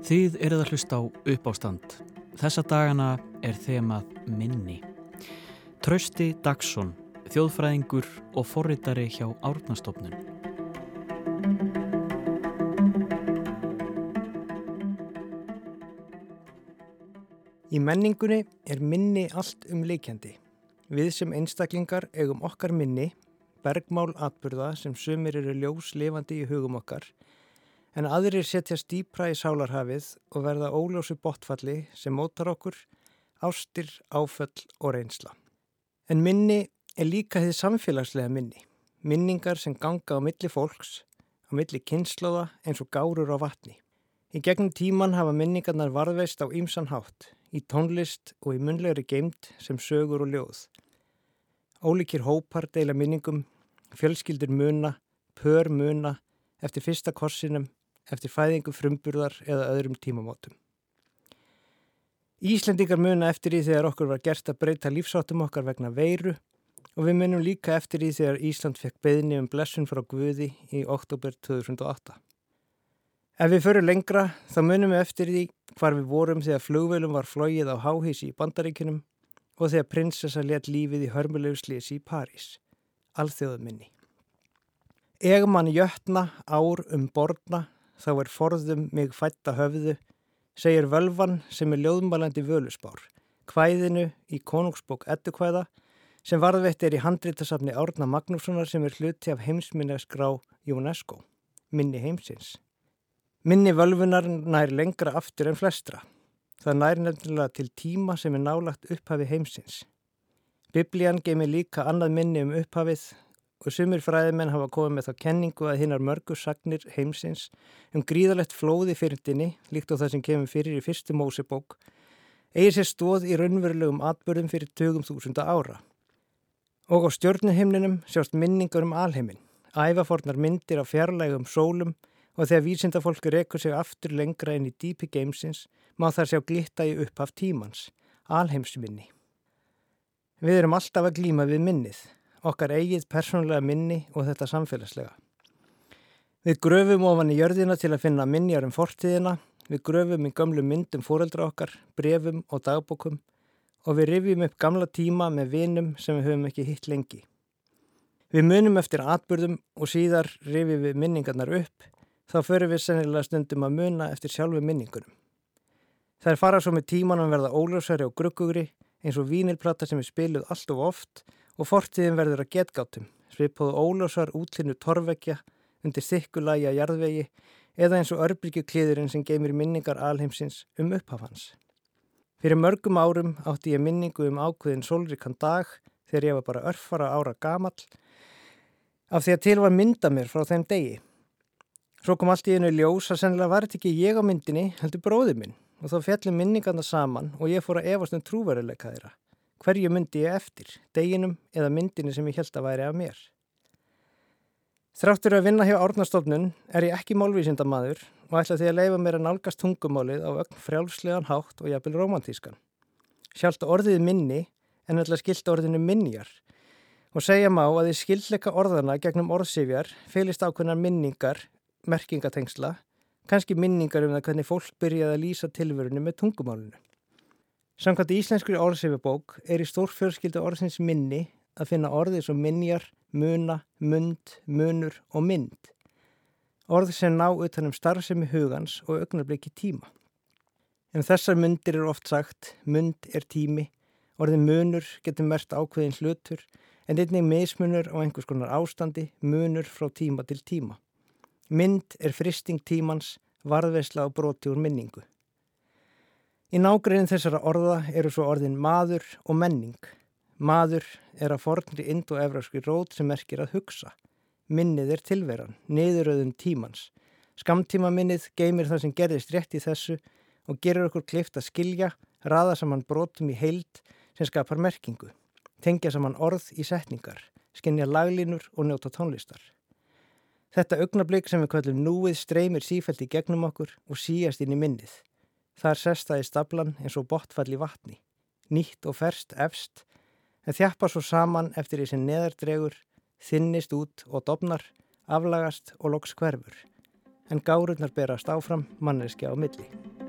Þið eruð að hlusta á Uppástand. Þessa dagana er þemað minni. Trausti Dagsson, þjóðfræðingur og forritari hjá Árnastofnun. Í menningunni er minni allt umlykjandi. Við sem einstaklingar eigum okkar minni, bergmál atburða sem sumir eru ljóslifandi í hugum okkar, en aðrir setjast dýpra í sálarhafið og verða óljósu botfalli sem mótar okkur, ástir, áföll og reynsla. En minni er líka hið samfélagslega minni, minningar sem ganga á milli fólks, á milli kynslóða eins og gárur á vatni. Í gegnum tíman hafa minningarnar varðveist á ýmsan hátt, í tónlist og í munnlegri geymd sem sögur og ljóð. Ólíkir hópar deila minningum, fjölskyldur muna, pör muna, eftir fyrsta kossinum, eftir fæðingu frumburðar eða öðrum tímamótum. Íslendingar muna eftir því þegar okkur var gert að breyta lífsháttum okkar vegna veiru og við munum líka eftir því þegar Ísland fekk beiðni blessun frá Guði í október 2008. Ef við förum lengra þá munum við eftir því hvar við vorum þegar flugvélum var flogið á háhýsi í Bandaríkjunum og þegar prinsessa lét lífið í hörmulegu slysi í París. Alþjóðaminni. Eg man jötna ár borna, þá er forðum mig fætta höfðu, segir völvan sem er ljóðmælandi völuspár, kvæðinu í Konungsbók Eddukvæða sem varðveitt er í handritasafni Árna Magnússonar sem er hluti af heimsminjaskrá UNESCO, minni heimsins. Minni völvunar nær lengra aftur en flestra. Það nær nefnilega til tíma sem er nálagt upphafi heimsins. Biblían geymir líka annað minni upphafið og sumir fræðimenn hafa komið með þá kenningu að hinar mörgu sagnir heimsins gríðalegt flóð í fyrndinni, líkt á það sem kemur fyrir í fyrstu Mósebók, eigi sér stoð í raunverulegum atburðum fyrir tugum þúsunda ára. Og á stjörnuhimninum sjást minningar alheiminn, ævafornar myndir af fjarlægum sólum og þegar vísindafólk rekur sig aftur lengra inn í dýpi geimsins má þar sjá glitta í upphaf tímans, alheimsminni. Við erum alltaf að glíma við minnið, okkar eigið persónulega minni og þetta samfélagslega. Við gröfum ofan í jörðina til að finna minjar fortíðina, við gröfum í gömlum myndum foreldra okkar, brefum og dagbókum og við rifjum upp gamla tíma með vinum sem við höfum ekki hitt lengi. Við munum eftir atburðum og síðar rifjum við minningarnar upp, þá förum við sennilega stundum að muna eftir sjálfu minningunum. Þær fara svo með tímanum verða óljósari og gruggugri, eins og vínilplata sem er spiluð allt of oft og fortíðin verður að getgátum, svipuð óljósar útlínu torfveggja undir þykkulagi að jarðvegi eða eins og örbylgjukliðurinn sem geymir minningar alheimsins upphaf hans. Fyrir mörgum árum átti ég minningu ákveðin sólríkan dag þegar ég var bara örfara ára gamall af því að til var mynd af mér frá þeim degi. Svo kom allt í einu ljós að sennilega var þetta ekki ég á myndinni, heldur bróðir minn og þá fjalli minningarna saman og ég fór að efast trúverðuleika þeirra. Hverju myndi ég eftir, deginum eða myndinni sem ég hélt að væri af mér? Þráttur að vinna hjá Árnastofnun er ég ekki málvísindamaður og ætla því að leyfa mér að nálgast tungumálið á frjálslegan hátt og jafnvel rómantískan. Sjálft orðið minni en ætla skylt orðinu minjar og segja má að í skyldleika orðana gegnum orðsifjar felist ákveðnar minningar, merkingatengsla, kannski minningar það hvernig fólk byrjaði að lýsa tilverunni með tungumálinu. Samkvæmt íslenskri orðsifjabók er í stórfjölskyldu orðsins minni að finna orðið sem minjar, muna, mund, munur og mynd. Orð sem ná utan starfsemi hugans og augnablik í tíma. En þessar mundir oft sagt, mund er tími, orðið munur getur merkt ákveðin hlutur, en einnig mismunur á einhvers konar ástandi, munur frá tíma til tíma. Mynd er fristing tímans, varðveisla og broti úr minningu. Í nágreinin þessara orða eru svo orðin maður og menning. Maður er að fornri indóevrópskri rót sem merkir að hugsa. Minnið er tilveran, niðurröðun tímans. Skammtímaminnið geymir það sem gerðist rétt í þessu og gerir okkur kleift að skilja, raða saman brotum í heild sem skapar merkingu. Tengja saman orð í setningar, skynja laglínur og njóta tónlistar. Þetta augnablik sem við köllum núið streymir sífellt í gegnum okkur og síast inn í minnið. Þar sest það í staflan eins og botfall í vatni, nýtt og ferskt efst, en þjappar svo saman eftir því sem neðardregur, þynnist út og dofnar, aflagast og loks hverfur. en gárurnar berast áfram manneskja á milli.